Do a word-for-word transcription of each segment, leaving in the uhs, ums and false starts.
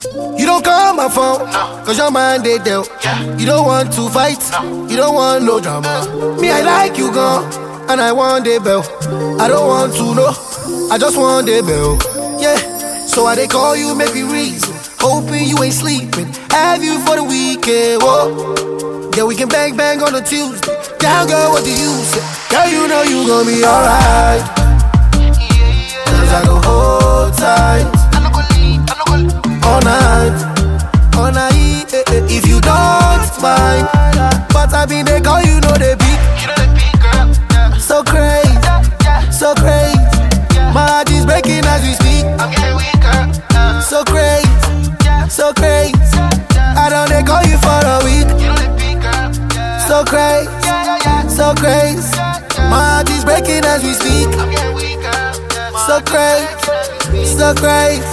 You don't call my phone, cause your mind they dealt. You don't want to fight, you don't want no drama. Me, I like you gone, and I want the bell. I don't want to know, I just want the bell. Yeah, so I they call you, make me reason. Hoping you ain't sleeping, have you for the weekend, whoa. Yeah, we can bang bang on a Tuesday. Down girl, what do you say? Girl, you know you gon' be alright, cause I go hold tight all night, all night, eh, eh, if you don't mind. But I been they call you know they beat. So crazy, so crazy. My heart is breaking as we speak. So crazy, so crazy. I don't they call you for a week. So crazy, so crazy. My heart is breaking as we speak. So crazy, so crazy.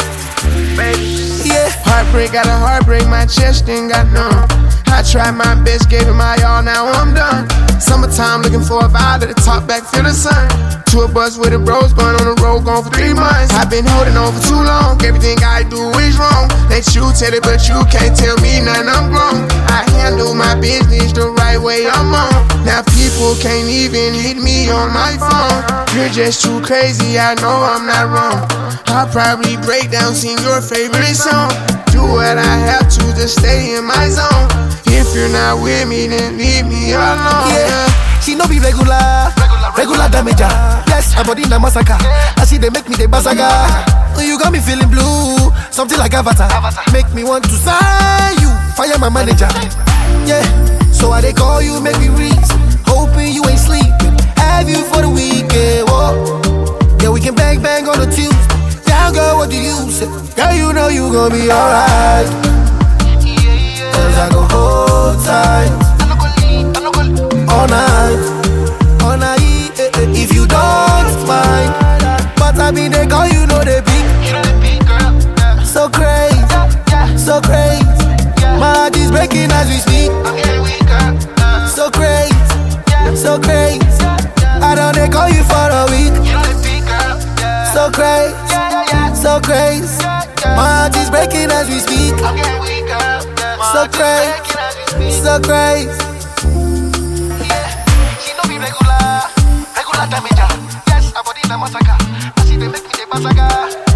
Yeah. Heartbreak, got a heartbreak, my chest ain't got none. I tried my best, gave it my all, now I'm done. Summertime, looking for a vibe, let the top back, feel the sun. Tour bus with the bros, going on the road, gone for three months. I've been holding on for too long, everything I do is wrong. Let you tell it, but you can't tell me nothing, I'm grown. I handle my business the right way, I'm on. Now people can't even hit me on my phone. You're just too crazy, I know I'm not wrong. I'll probably break down, sing your favorite song. Do what I have to to stay in my zone. If you're not with me, then leave me alone. Yeah, she no be regular, regular damage. Yes, her body na massacre. I see they make me the basaga. You got me feeling blue, something like Avatar. Make me want to sign you, fire my manager. Yeah, so I they call you, make me reason. Hoping you ain't sleeping, have you for the weekend. Whoa. Yeah, we can bang bang on a Tuesday. Down girl, what do you say? Girl, you know you gon' be alright, cause I go hold tight all night, all night, eh, eh, if you don't mind. But I mean they call you know they beat. So crazy, so crazy. My heart is breaking as we speak. So crazy, so crazy. I don't they call you for a week. So crazy, so crazy. My heart is breaking as we speak. So crazy, so crazy. She no be regular, regular damage. Yes, her body na massacre. I see they make me the massacre.